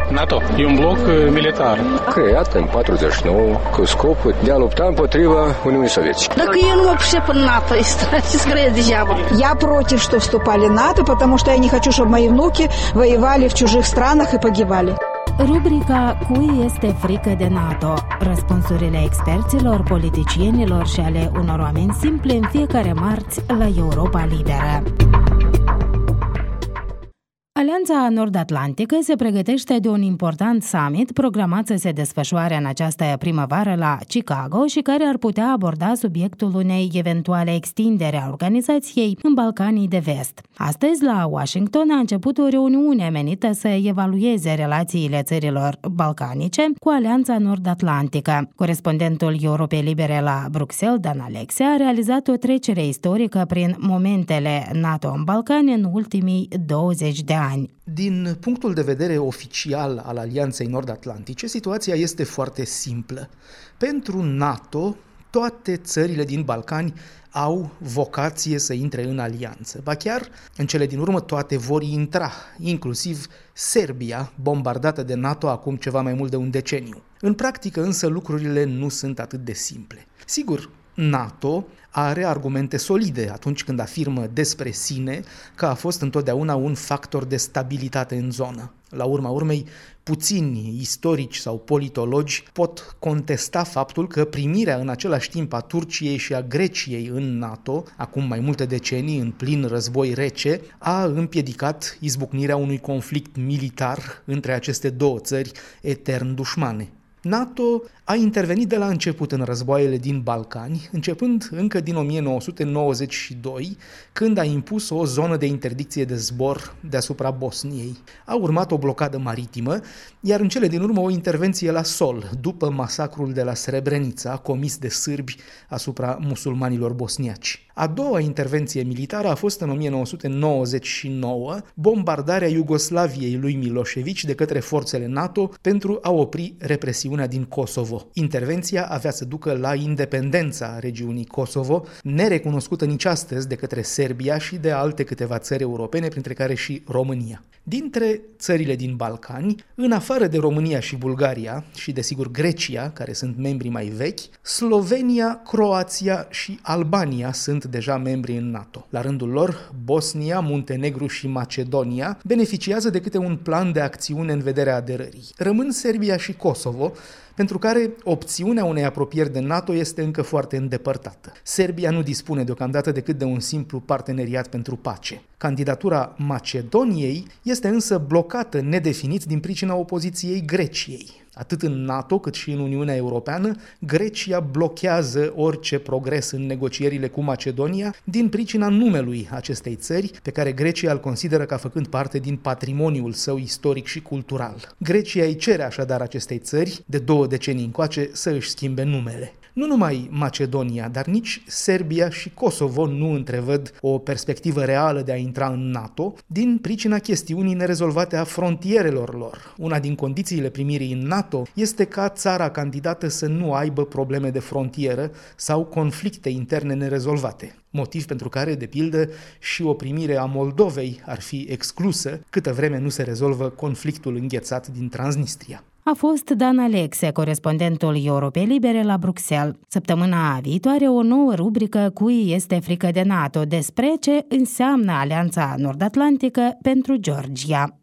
NATO e un bloc militar creat în 49 cu scopul de a lupta împotriva Uniunii Sovietice. Dacă eu nu mă pricep în NATO, este greu degeaba. Я против, что вступали в НАТО, потому что я не хочу, чтобы мои внуки воевали в чужих странах и погибали. Rubrica Cui este frică de NATO? Răspunsurile experților, politicienilor și ale unor oameni simpli în fiecare marți la Europa Liberă. Alianța Nord-Atlantică se pregătește de un important summit programat să se desfășoare în această primăvară la Chicago și care ar putea aborda subiectul unei eventuale extindere a organizației în Balcanii de Vest. Astăzi, la Washington, a început o reuniune menită să evalueze relațiile țărilor balcanice cu Alianța Nord-Atlantică. Corespondentul Europei Libere la Bruxelles, Dan Alexe, a realizat o trecere istorică prin momentele NATO în Balcani în ultimii 20 de ani. Din punctul de vedere oficial al Alianței Nord-Atlantice, situația este foarte simplă. Pentru NATO, toate țările din Balcani au vocație să intre în alianță. Ba chiar, în cele din urmă, toate vor intra, inclusiv Serbia, bombardată de NATO acum ceva mai mult de un deceniu. În practică, însă, lucrurile nu sunt atât de simple. Sigur, NATO are argumente solide atunci când afirmă despre sine că a fost întotdeauna un factor de stabilitate în zonă. La urma urmei, puțini istorici sau politologi pot contesta faptul că primirea în același timp a Turciei și a Greciei în NATO, acum mai multe decenii în plin război rece, a împiedicat izbucnirea unui conflict militar între aceste două țări etern dușmane. NATO a intervenit de la început în războaiele din Balcani, începând încă din 1992, când a impus o zonă de interdicție de zbor deasupra Bosniei. A urmat o blocadă maritimă, iar în cele din urmă o intervenție la sol, după masacrul de la Srebrenica, comis de sârbi asupra musulmanilor bosniaci. A doua intervenție militară a fost în 1999, bombardarea Iugoslaviei lui Milošević de către forțele NATO pentru a opri represiunea din Kosovo. Intervenția avea să ducă la independența regiunii Kosovo, nerecunoscută nici astăzi de către Serbia și de alte câteva țări europene, printre care și România. Dintre țările din Balcani, în afară de România și Bulgaria și desigur Grecia, care sunt membri mai vechi, Slovenia, Croația și Albania sunt deja membri în NATO. La rândul lor, Bosnia, Muntenegru și Macedonia beneficiază de câte un plan de acțiune în vederea aderării. Rămân Serbia și Kosovo, pentru care opțiunea unei apropieri de NATO este încă foarte îndepărtată. Serbia nu dispune deocamdată decât de un simplu parteneriat pentru pace. Candidatura Macedoniei este însă blocată nedefinit din pricina opoziției Greciei. Atât în NATO cât și în Uniunea Europeană, Grecia blochează orice progres în negocierile cu Macedonia din pricina numelui acestei țări, pe care Grecia îl consideră ca făcând parte din patrimoniul său istoric și cultural. Grecia îi cere așadar acestei țări, de 2 decenii încoace, să își schimbe numele. Nu numai Macedonia, dar nici Serbia și Kosovo nu întrevăd o perspectivă reală de a intra în NATO din pricina chestiunii nerezolvate a frontierelor lor. Una din condițiile primirii în NATO este ca țara candidată să nu aibă probleme de frontieră sau conflicte interne nerezolvate. Motiv pentru care, de pildă, și o primire a Moldovei ar fi exclusă câtă vreme nu se rezolvă conflictul înghețat din Transnistria. A fost Dan Alexe, corespondentul Europei Libere la Bruxelles. Săptămâna viitoare o nouă rubrică Cui este frică de NATO despre ce înseamnă Alianța Nord-Atlantică pentru Georgia.